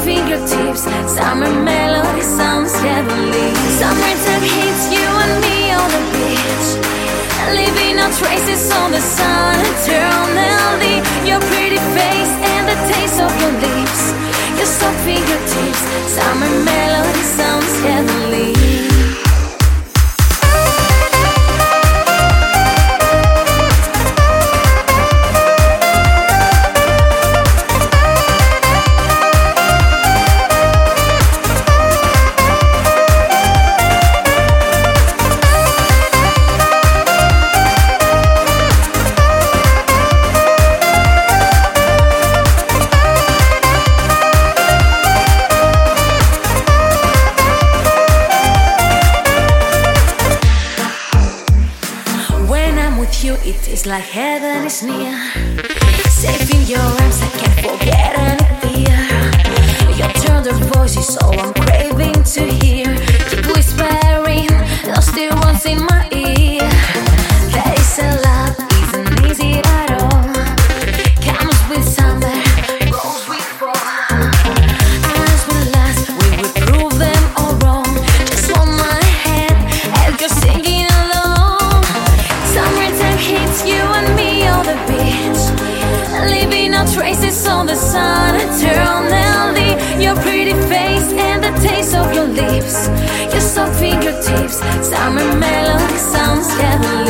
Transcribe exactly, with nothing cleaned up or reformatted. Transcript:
fingertips. Summer melody sounds heavenly. Summertime hits you and me on the beach, leaving no traces on the sun eternally. Your pretty face and the taste of your lips, your soft fingertips. Summer melody sounds heavenly. You, it is like heaven is near. Safe in your arms, I can't forget any fear. Your tender voice is all I'm craving to hear. Keep whispering those dear ones in my ear. That is a love, isn't easy at all. Comes with summer, goes with fall. As we last, we will prove them all wrong. Just hold my hand and go singing along. Summertime hits you and me on the beach, leaving no traces on the sun eternally. Your pretty face and the taste of your lips, your soft fingertips. Summer melody sounds heavenly.